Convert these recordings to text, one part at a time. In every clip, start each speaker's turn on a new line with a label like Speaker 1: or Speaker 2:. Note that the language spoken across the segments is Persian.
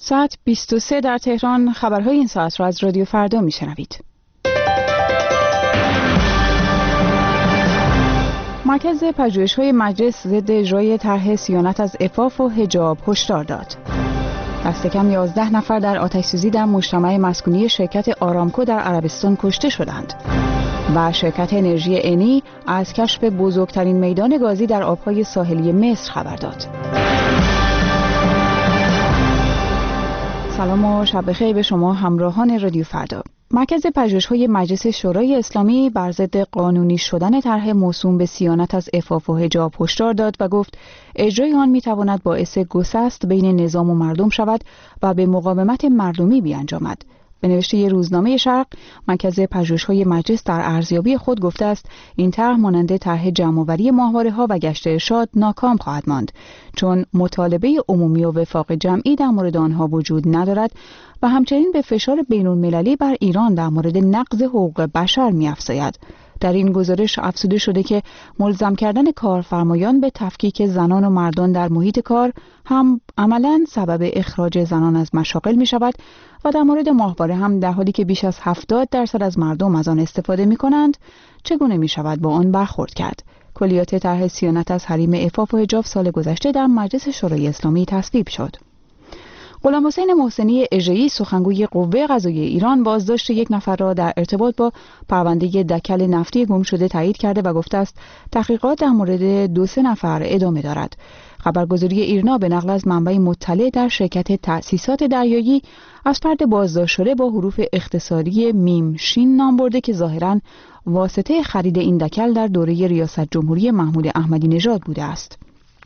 Speaker 1: ساعت 23 در تهران. خبرهای این ساعت را از رادیو فردا میشنوید. مرکز پژوهش‌های مجلس ضد اجرای طرح صیانت از عفاف و حجاب هشدار داد. دست کم 11 نفر در آتش‌سوزی در مجتمع مسکونی شرکت آرامکو در عربستان کشته شدند. و شرکت انرژی انی از کشف بزرگترین میدان گازی در آبهای ساحلی مصر خبر داد. سلام و شب بخیر به شما همراهان رادیو فردا. مرکز پژوهش‌های مجلس شورای اسلامی بر ضد قانونی شدن طرح موسوم به صیانت از عفاف و حجاب هشدار داد و گفت اجرای آن می‌تواند باعث گسست بین نظام و مردم شود و به مقاومت مردمی بیانجامد. به نوشته روزنامه شرق، مرکز پژوهش‌های مجلس در ارزیابی خود گفته است این طرح مانند طرح جمع‌آوری ماهواره‌ها و گشت ارشاد ناکام خواهد ماند، چون مطالبه عمومی و وفاق جمعی در مورد آنها وجود ندارد و همچنین به فشار بین‌المللی بر ایران در مورد نقض حقوق بشر می‌افزاید. در این گزارش افزوده شده که ملزم کردن کارفرمایان به تفکیک زنان و مردان در محیط کار هم عملاً سبب اخراج زنان از مشاغل می شود و در مورد ماهواره هم در حالی که بیش از 70% از مردم از آن استفاده می کنند چگونه می شود با آن برخورد کرد. کلیات طرح صیانت از حریم عفاف و حجاب سال گذشته در مجلس شورای اسلامی تصویب شد. غلام حسین محسنی اژه‌ای سخنگوی قوه قضاییه ایران بازداشت یک نفر را در ارتباط با پرونده دکل نفتی گم شده تایید کرده و گفته است تحقیقات در مورد 2-3 نفر ادامه دارد. خبرگزاری ایرنا به نقل از منبع مطلع در شرکت تأسیسات دریایی از فرد بازداشت شده با حروف اختصاری میم شین نام برده که ظاهراً واسطه خرید این دکل در دوره ریاست جمهوری محمود احمدی نژاد بوده است.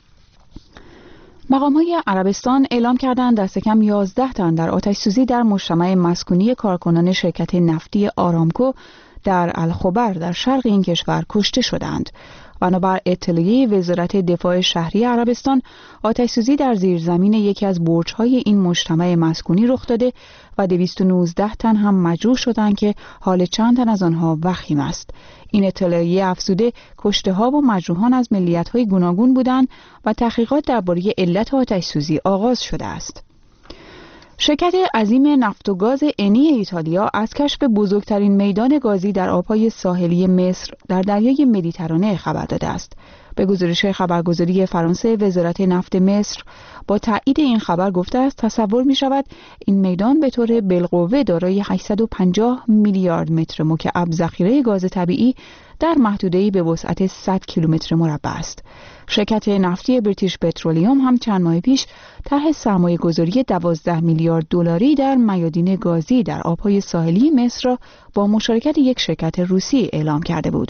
Speaker 1: مقام‌های عربستان اعلام کردند دست کم 11 تن در آتش‌سوزی در مجتمع مسکونی کارکنان شرکت نفتی آرامکو در الخبر در شرق این کشور کشته شدند. بنابر اطلاعیه وزارت دفاع شهری عربستان، آتش‌سوزی در زیرزمین یکی از برج‌های این مجتمع مسکونی رخ داده و 219 تن هم مجروح شدند که حال چند تن از آنها وخیم است. این اطلاعیه افزوده کشته‌ها و مجروحان از ملیت‌های گوناگون بودند و تحقیقات درباره علت آتش‌سوزی آغاز شده است. شرکت عظیم نفت و گاز انی ایتالیا از کشف بزرگترین میدان گازی در آبهای ساحلی مصر در دریای مدیترانه خبر داده است. به گزارش خبرگزاری فرانسه، وزارت نفت مصر با تایید این خبر گفته است تصور می شود این میدان به طور بالقوه دارای 850 میلیارد متر مکعب ذخیره گاز طبیعی در محدوده‌ای به وسعت 100 کیلومتر مربع است. شرکت نفتی بریتیش پترولیوم هم چند ماه پیش طرح سرمایه‌گذاری 12 میلیارد دلاری در میادین گازی در آبهای ساحلی مصر را با مشارکت یک شرکت روسی اعلام کرده بود.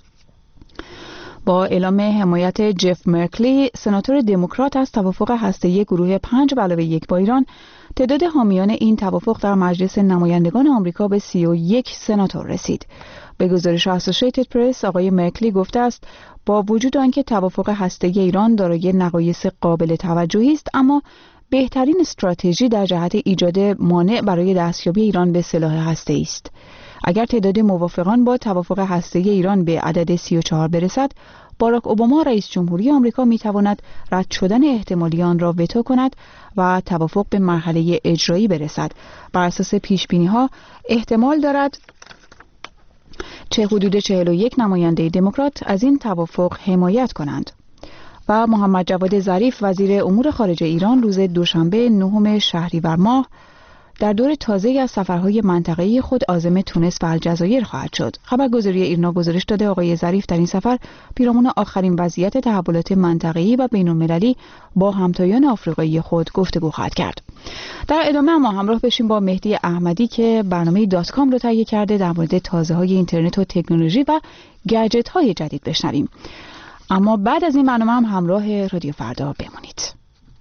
Speaker 1: با اعلام حمایت جف مرکلی، سناتور دموکرات از توافق هسته‌ای گروه 5+1 با ایران، تعداد حامیان این توافق در مجلس نمایندگان آمریکا به 31 سناتور رسید. به گزارش اسوسییتد پرس، آقای مرکلی گفته است با وجود آنکه توافق هسته‌ای ایران دارای نقایص قابل توجهی است، اما بهترین استراتژی در جهت ایجاد مانع برای دستیابی ایران به سلاح هسته‌ای است. اگر تعداد موافقان با توافق هسته‌ای ایران به عدد 34 برسد، باراک اوباما رئیس جمهوری آمریکا می‌تواند رد شدن احتمالی آن را وتو کند و توافق به مرحله اجرایی برسد. بر اساس پیش‌بینی‌ها احتمال دارد چه حدود 41 نماینده دموکرات از این توافق حمایت کنند. و محمد جواد ظریف وزیر امور خارجه ایران روز دوشنبه 9 شهریور ماه در دور تازه از سفرهای منطقه‌ای خود عازم تونس و الجزایر خواهد شد. خبرگزاری ایرنا گزارش داده آقای ظریف در این سفر پیرامون آخرین وضعیت تحولات منطقه‌ای و بین‌المللی با همتایان آفریقایی خود گفتگو خواهد کرد. در ادامه ما همراه بشیم با مهدی احمدی که برنامه .com رو تهیه کرده در مورد تازه‌های اینترنت و تکنولوژی و گجت‌های جدید بشنویم. اما بعد از این برنامه هم همراه رادیو فردا بمانید.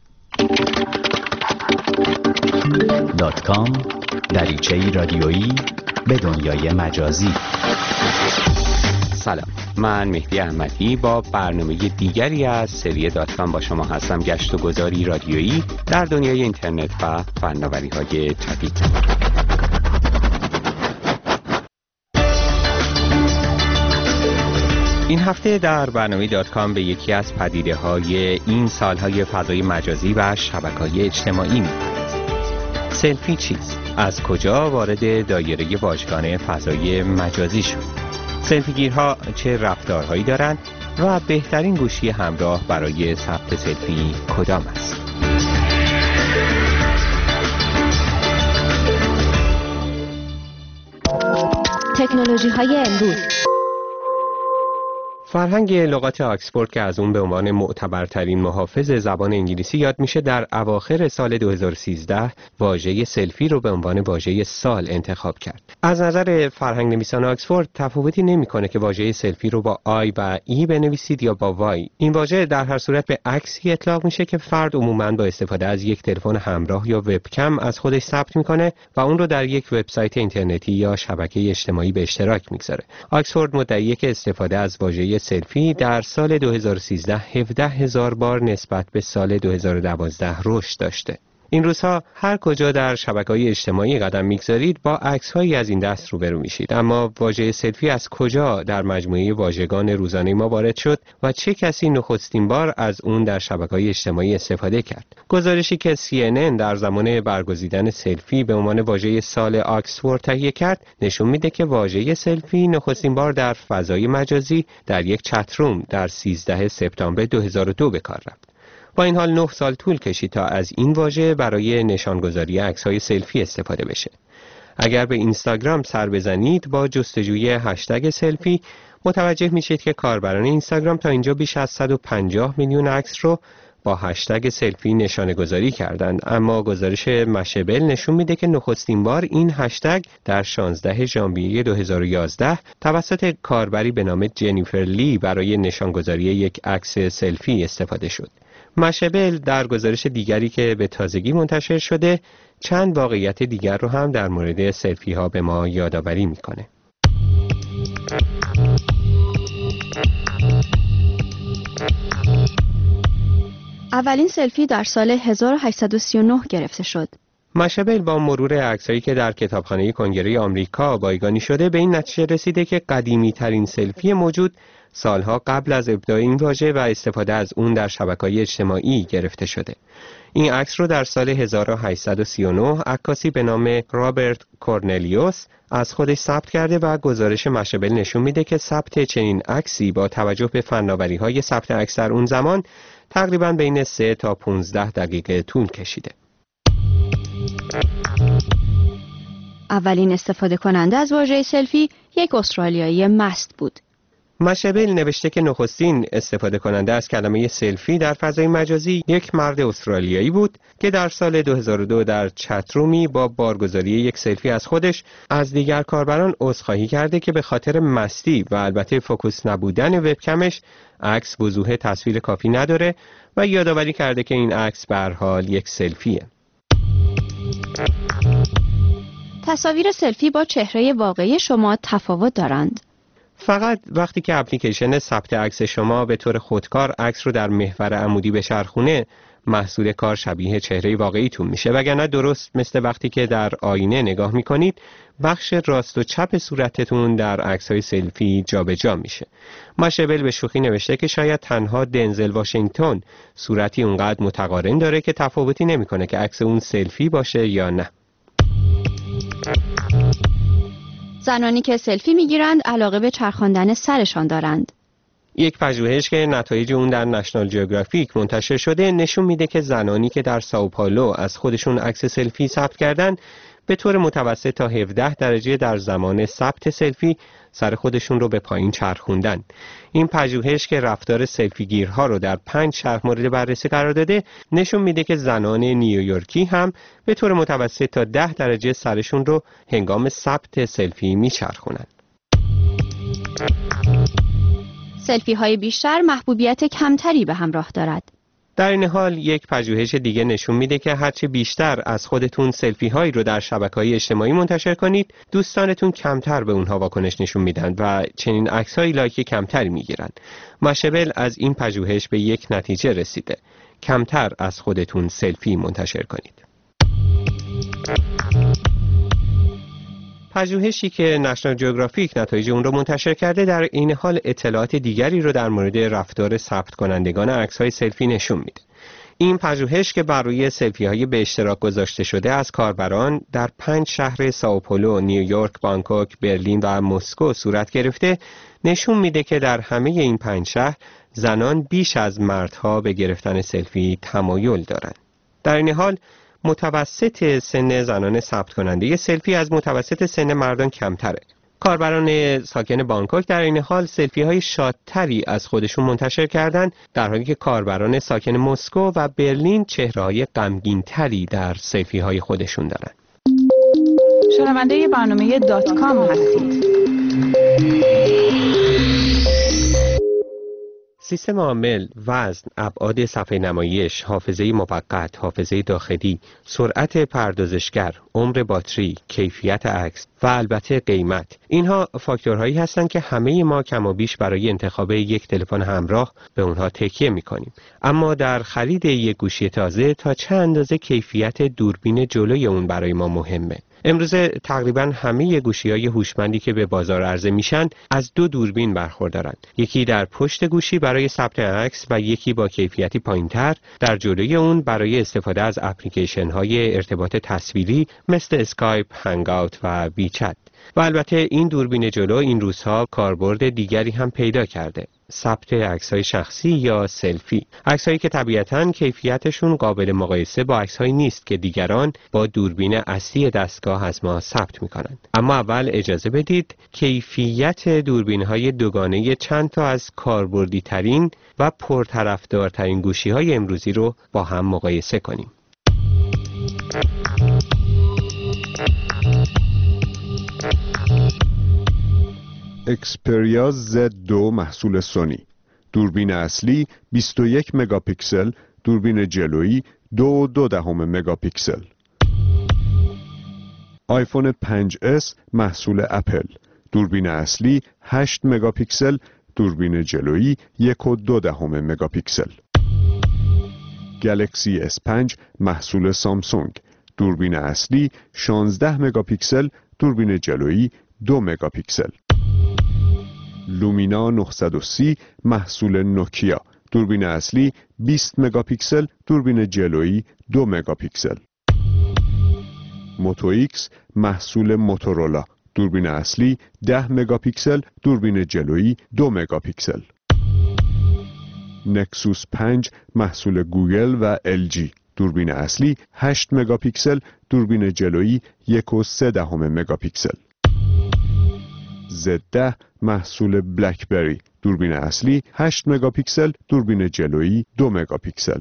Speaker 2: .com دریچه‌ای رادیویی به دنیای مجازی.
Speaker 3: سلام، من مهدی احمدی با برنامه دیگری از سری .com با شما هستم. گشت و گذاری رادیویی در دنیای اینترنت و فناوری‌های جدید. این هفته در برنامه .com به یکی از پدیده‌های این سالهای فضای مجازی و شبکه‌های اجتماعی می‌پردازیم. سلفی چیست؟ از کجا وارد دایره واژگان فضای مجازی شد؟ سلفیگیرها چه رفتارهایی دارند و بهترین گوشی همراه برای ثبت سلفی کدام است؟
Speaker 4: تکنولوژی‌های امروز.
Speaker 3: فرهنگ لغات آکسفورد که از اون به عنوان معتبرترین محافظ زبان انگلیسی یاد میشه، در اواخر سال 2013 واژه سلفی رو به عنوان واژه سال انتخاب کرد. از نظر فرهنگ نویسان آکسفورد تفاوتی نمیکنه که واژه سلفی رو با آی و ای بنویسید یا با وای. این واژه در هر صورت به عکسی اطلاق میشه که فرد عموماً با استفاده از یک تلفن همراه یا وبکم از خودش ثبت میکنه و اون رو در یک وبسایت اینترنتی یا شبکه اجتماعی به اشتراک میگذاره. آکسفورد مدعیه که استفاده از واژه سلفی در سال 2013 17,000 بار نسبت به سال 2012 رشد داشته. این روزها هر کجا در شبکه‌های اجتماعی قدم می‌گذارید با عکس‌هایی از این دست روبرو میشید. اما واژه سلفی از کجا در مجموعه واژگان روزانه ما وارد شد و چه کسی نخستین بار از اون در شبکه‌های اجتماعی استفاده کرد؟ گزارشی که CNN در زمان برگزیدن سلفی به عنوان واژه سال آکسفورد تهیه کرد نشون میده که واژه سلفی نخستین بار در فضای مجازی در یک چتروم در 13 سپتامبر 2002 به کار رفت. با این حال 9 سال طول کشید تا از این واژه برای نشانگذاری عکس‌های سلفی استفاده بشه. اگر به اینستاگرام سر بزنید با جستجوی هشتگ سلفی متوجه میشید که کاربران اینستاگرام تا اینجا بیش از 150 میلیون عکس رو با هشتگ سلفی نشانه‌گذاری کردند، اما گزارش مشبل نشون میده که نخستین بار این هشتگ در 16 ژانویه 2011 توسط کاربری به نام جنیفر لی برای نشانگذاری یک عکس سلفی استفاده شد. مشبل در گزارش دیگری که به تازگی منتشر شده چند واقعیت دیگر رو هم در مورد سلفی ها به ما یادآوری میکنه.
Speaker 4: اولین سلفی در سال 1839 گرفته شد.
Speaker 3: مشبل با مرور عکسایی که در کتابخانه کنگره آمریکا بایگانی شده به این نتیجه رسیده که قدیمی ترین سلفی موجود سالها قبل از ابداع این واژه و استفاده از اون در شبکه‌های اجتماعی گرفته شده. این عکس رو در سال 1839 عکاسی به نام رابرت کورنلیوس از خودش ثبت کرده و گزارش مشبل نشون میده که ثبت چنین عکسی با توجه به فناوری‌های ثبت عکس در اون زمان تقریباً بین 3 تا 15 دقیقه طول کشیده.
Speaker 4: اولین استفاده کننده از واژه سلفی یک استرالیایی مست بود.
Speaker 3: مشبل نوشته که نخستین استفاده کننده از کلمه سلفی در فضای مجازی یک مرد استرالیایی بود که در سال 2002 در چترومی با بارگذاری یک سلفی از خودش از دیگر کاربران عذرخواهی کرده که به خاطر مستی و البته فوکوس نبودن وبکمش عکس وضوح تصویر کافی نداره و یادآوری کرده که این عکس به هر حال یک سلفیه.
Speaker 4: تصاویر سلفی با چهره واقعی شما تفاوت دارند.
Speaker 3: فقط وقتی که اپلیکیشن ثبت عکس شما به طور خودکار عکس رو در محور عمودی بچرخونه محصول کار شبیه چهره واقعیتون میشه، وگرنه درست مثل وقتی که در آینه نگاه میکنید بخش راست و چپ صورتتون در عکس‌های سلفی جابجا میشه. مشبل به شوخی نوشته که شاید تنها دنزل واشنگتن صورتی اونقدر متقارن داره که تفاوتی نمیکنه که عکس اون سلفی باشه یا نه.
Speaker 4: زنانی که سلفی میگیرند علاقه به چرخاندن سرشان دارند.
Speaker 3: یک پژوهش که نتایج اون در نشنال جیوگرافیک منتشر شده نشون میده که زنانی که در سائوپائولو از خودشون عکس سلفی ثبت کردن به طور متوسط تا 17 درجه در زمان ثبت سلفی سر خودشون رو به پایین چرخوندن. این پژوهش که رفتار سلفی گیرها رو در 5 شهر مورد بررسی قرار داده نشون میده که زنان نیویورکی هم به طور متوسط تا 10 درجه سرشون رو هنگام ثبت سلفی میچرخونن.
Speaker 4: سلفی های بیشتر محبوبیت کمتری به همراه دارد.
Speaker 3: در این حال یک پژوهش دیگه نشون میده که هرچه بیشتر از خودتون سلفی هایی رو در شبکه‌های اجتماعی منتشر کنید، دوستانتون کمتر به اونها واکنش نشون میدن و چنین عکس‌های لایک کمتری میگیرن. مشبل از این پژوهش به یک نتیجه رسیده: کمتر از خودتون سلفی منتشر کنید. پژوهشی که نشنال جیوگرافیک نتایج اون رو منتشر کرده در این حال اطلاعات دیگری رو در مورد رفتار ثبت کنندگان عکس‌های سلفی نشون میده. این پژوهش که بر روی سلفی‌های به اشتراک گذاشته شده از کاربران در 5 شهر سائوپولو، نیویورک، بانکوک، برلین و مسکو صورت گرفته، نشون میده که در همه این 5 شهر زنان بیش از مردها به گرفتن سلفی تمایل دارند. در این حال متوسط سن زنان ثبت کننده سلفی از متوسط سن مردان کمتره. کاربران ساکن بانکوک در این حال سلفی های شادتری از خودشون منتشر کردند، در حالی که کاربران ساکن مسکو و برلین چهره‌های غمگین‌تری در سلفی های خودشون دارند.
Speaker 1: شنونده برنامه .com هستید.
Speaker 3: سیستم عامل، وزن، ابعاد صفحه نمایش، حافظه موقت، حافظه داخلی، سرعت پردازشگر، عمر باتری، کیفیت عکس و البته قیمت، اینها فاکتورهایی هستند که همه ما کم و بیش برای انتخاب یک تلفن همراه به اونها تکیه می‌کنیم. اما در خرید یک گوشی تازه تا چه اندازه کیفیت دوربین جلوی اون برای ما مهمه؟ امروزه تقریباً همه گوشی‌های هوشمندی که به بازار عرضه میشن از 2 دوربین برخوردارند. یکی در پشت گوشی برای ثبت عکس و یکی با کیفیتی پایین‌تر در جلوی اون برای استفاده از اپلیکیشن‌های ارتباط تصویری مثل اسکایپ، هنگ‌آوت و ویچت. و البته این دوربین جلو این روزها کاربرد دیگری هم پیدا کرده: ثبت عکس‌های شخصی یا سلفی. عکس‌هایی که طبیعتاً کیفیتشون قابل مقایسه با عکس‌هایی نیست که دیگران با دوربین اصلی دستگاه از ما ثبت می‌کنند. اما اول اجازه بدید کیفیت دوربین‌های دوگانه چند تا از کاربردی‌ترین و پرطرفدارترین گوشی‌های امروزی رو با هم مقایسه کنیم.
Speaker 5: اکسپریا Z2 محصول سونی. دوربین اصلی 21 مگاپیکسل، دوربین جلویی 2.2 مگاپیکسل. آیفون 5S محصول اپل. دوربین اصلی 8 مگاپیکسل، دوربین جلویی 1.2 مگاپیکسل. گلکسی S5 محصول سامسونگ. دوربین اصلی 16 مگاپیکسل، دوربین جلویی 2 مگاپیکسل. لومینا 930 محصول نوکیا. دوربین اصلی 20 مگاپیکسل، دوربین جلویی 2 مگاپیکسل. موتو ایکس محصول موتورولا. دوربین اصلی 10 مگاپیکسل، دوربین جلویی 2 مگاپیکسل. نکسوس 5 محصول گوگل و LG. دوربین اصلی 8 مگاپیکسل، دوربین جلویی 1.3 مگاپیکسل. Z10 محصول بلکبری. دوربین اصلی 8 مگاپیکسل، دوربین جلویی 2 مگاپیکسل.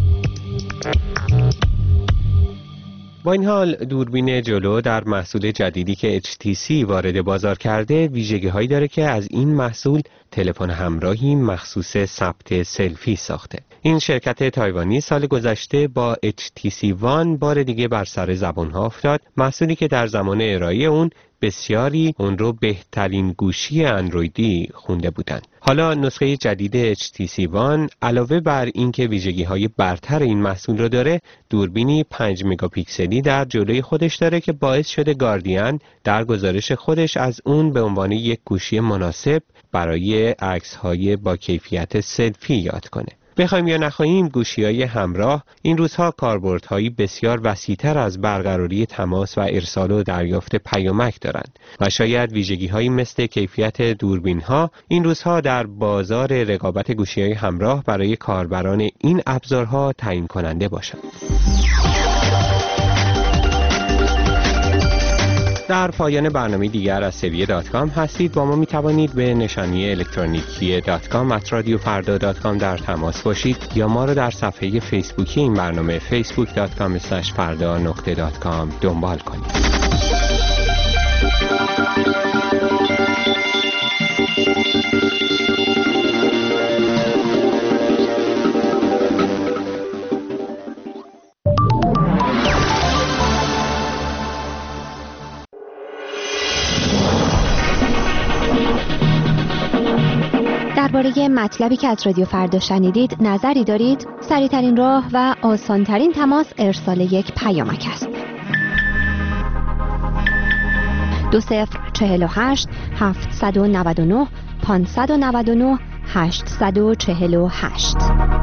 Speaker 3: با این حال دوربین جلو در محصول جدیدی که HTC وارد بازار کرده ویژگی‌هایی داره که از این محصول تلفن همراهی مخصوص ثبت سلفی ساخته. این شرکت تایوانی سال گذشته با HTC One بار دیگه بر سر زبان‌ها افتاد، محصولی که در زمان ارائه اون بسیاری اون رو بهترین گوشی اندرویدی خونده بودند. حالا نسخه جدید HTC One علاوه بر اینکه ویژگی‌های برتر این محصول رو داره، دوربینی 5 مگاپیکسلی در جلوی خودش داره که باعث شده گاردین در گزارش خودش از اون به عنوان یک گوشی مناسب برای عکس‌های با کیفیت سلفی یاد کنه. بخوایم یا نخواهیم گوشی‌های همراه این روزها کاربردهایی بسیار وسیع‌تر از برقراری تماس و ارسال و دریافت پیامک دارند و شاید ویژگی‌هایی مثل کیفیت دوربین‌ها این روزها در بازار رقابت گوشی‌های همراه برای کاربران این ابزارها تعیین کننده باشند. در پایان برنامه دیگر از سویه .com هستید. با ما می توانید به نشانی الکترونیکی .com@radiofarda.com در تماس باشید یا ما را در صفحه فیسبوکی این برنامه facebook.com/farda.com دنبال کنید.
Speaker 4: درباره مطلبی که از رادیو فردا شنیدید نظری دارید؟ سریع‌ترین راه و آسان‌ترین تماس ارسال یک پیامک است. 2048 799 599 848